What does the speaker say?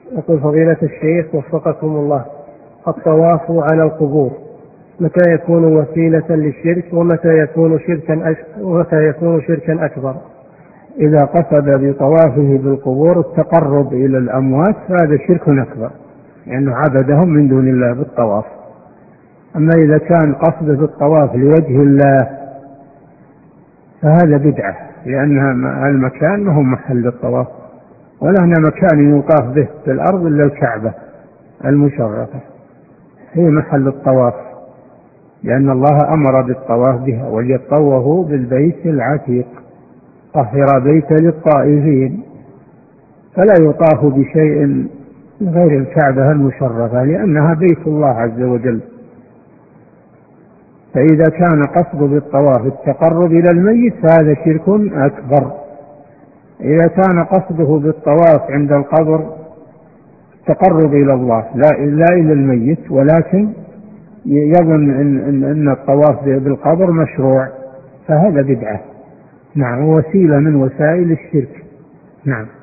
يقول فضيلة الشيخ وفقكم الله، الطواف على القبور متى يكون وسيلة للشرك ومتى يكون شركا أكبر؟ إذا قصد بطوافه بالقبور التقرب إلى الأموات فهذا شرك أكبر، لأنه عبدهم من دون الله بالطواف. أما إذا كان قصده بالطواف لوجه الله فهذا بدعة، لأن المكان ما هو محل الطواف، ولا هنا مكان يطاف به في الأرض إلا الكعبة المشرفة هي محل الطواف، لأن الله أمر بالطواف بها وليطوفوا بالبيت العتيق طهر بيت للطائفين، فلا يطاف بشيء غير الكعبة المشرفة لأنها بيت الله عز وجل. فإذا كان قصد بالطواف التقرب إلى الميت فهذا شرك أكبر. إذا كان قصده بالطواف عند القبر التقرب إلى الله لا إلى الميت، ولكن يظن أن الطواف بالقبر مشروع فهذا بدعة. نعم، وسيلة من وسائل الشرك. نعم.